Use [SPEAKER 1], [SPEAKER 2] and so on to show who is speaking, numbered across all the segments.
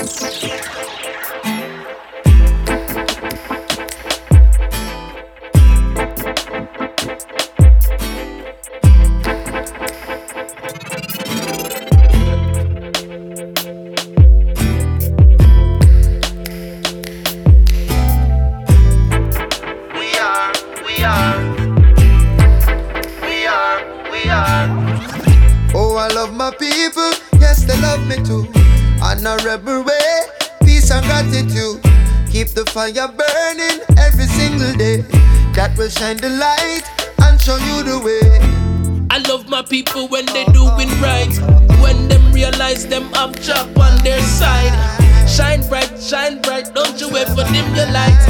[SPEAKER 1] Oh, I love my people, yes, they love me too. On a rebel way, peace and gratitude. Keep the fire burning every single day. That will shine the light and show you the way.
[SPEAKER 2] I love my people when they doing right. When them realize them have job on their side. Shine bright, don't you ever dim your light.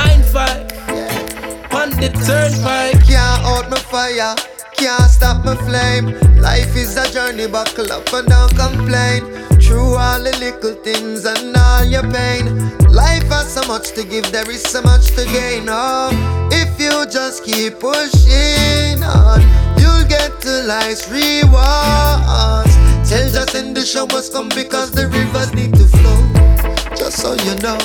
[SPEAKER 2] 9-5 on the turnpike.
[SPEAKER 1] Can't out my fire, can't stop my flame. Life is a journey, buckle up and don't complain. Through all the little things and all your pain, life has so much to give, there is so much to gain. Oh, if you just keep pushing on, you'll get to life's rewards. Tell Justin the show must come because the rivers need to flow. Just so you know.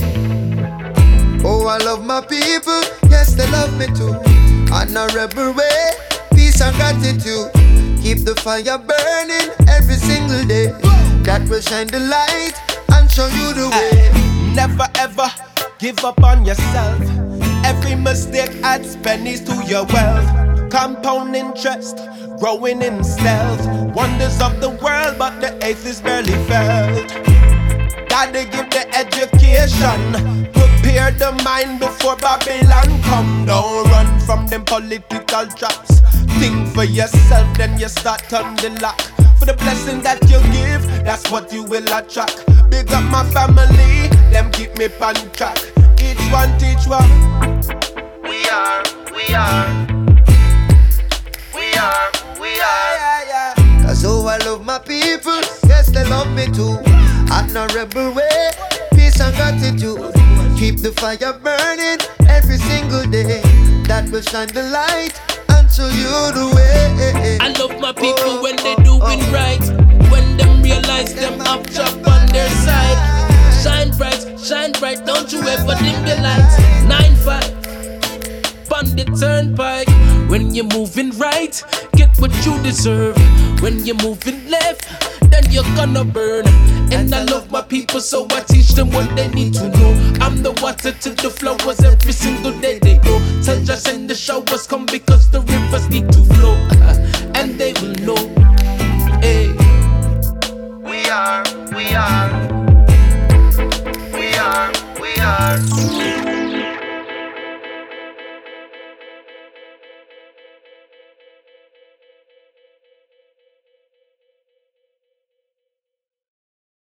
[SPEAKER 1] Oh, I love my people, yes, they love me too. On a rebel way, peace and gratitude. Keep the fire burning every single day. That will shine the light and show you the way.
[SPEAKER 3] Never ever give up on yourself. Every mistake adds pennies to your wealth. Compound interest, growing in stealth. Wonders of the world, but the eighth is barely felt. Gotta give the education, prepare the mind before Babylon come. Don't run from them political traps. Think for yourself, then you start on the lock. For the blessing that you give, that's what you will attract. Big up my family, them keep me on track. Each one teach one.
[SPEAKER 1] We are. Cause oh, I love my people, yes, they love me too. On a rebel way, peace and gratitude. Keep the fire burning every single day. That will shine the light and show you the way.
[SPEAKER 2] I love my people when they doing right. When them realize them have job on their side. Shine bright, don't you ever dim your light. 9-5 on the turnpike. When you're moving right, get what you deserve. When you're moving left, then you're gonna burn. And I love my people, so I teach them what they need to know. I'm the water to the flowers every single day they grow. Tell just in the showers come because the rivers need to flow. And they will know. Hey.
[SPEAKER 1] We are.